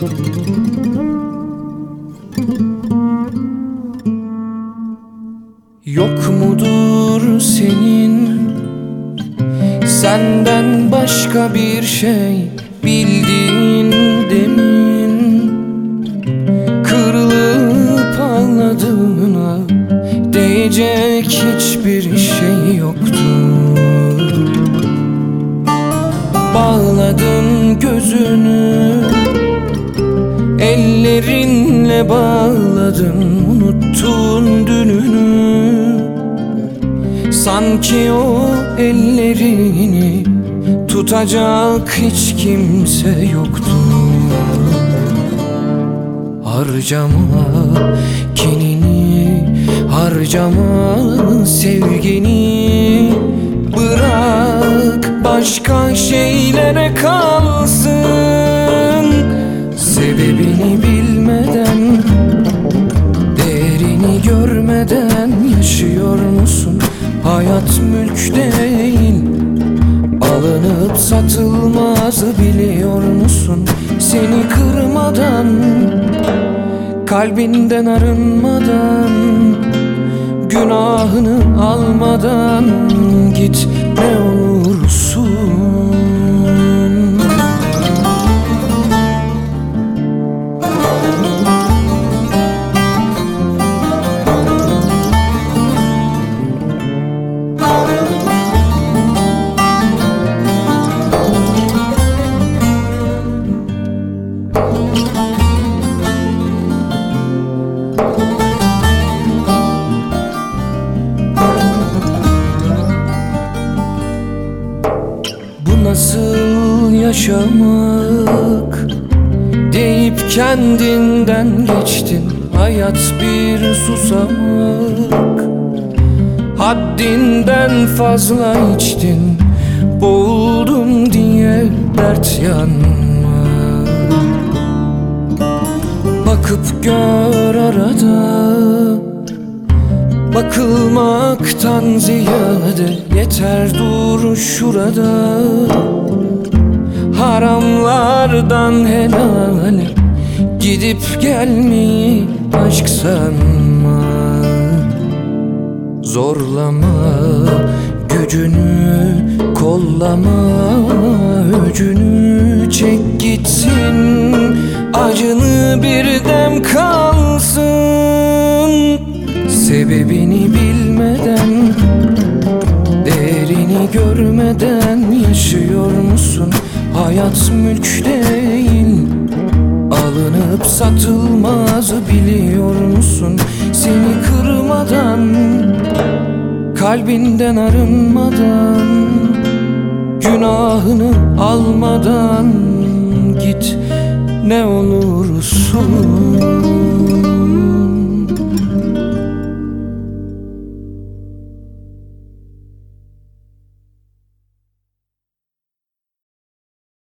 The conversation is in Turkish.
Yok mudur senin senden başka bir şey bildiğin demin? Kırılıp ağladığına değecek hiçbir şey yoktu. Bağladın gözünü, ellerinle bağladın, unuttun dününü. Sanki o ellerini tutacak hiç kimse yoktu. Harcama kinini, harcama sevgini. Bırak başka şeylere kalsın. Sebebini bilmeden, değerini görmeden yaşıyor musun? Hayat mülk değil, alınıp satılmaz biliyor musun? Seni kırmadan, kalbinden arınmadan, günahını almadan git ne olursun. Nasıl yaşamak deyip kendinden geçtin. Hayat bir susamak, haddinden fazla içtin. Boğuldum diye dert yanma. Bakıp gör arada, bakılmaktan ziyade yeter dur şurada. Haramlardan helale gidip gelmeyi aşk sanma. Zorlama gücünü, kollama öcünü. Çek gitsin acını bir dem kalsın. Sebebini bilmeden, değerini görmeden yaşıyor musun? Hayat mülk değil, alınıp satılmaz biliyor musun? Seni kırmadan, kalbinden arınmadan, günahını almadan git ne olursun.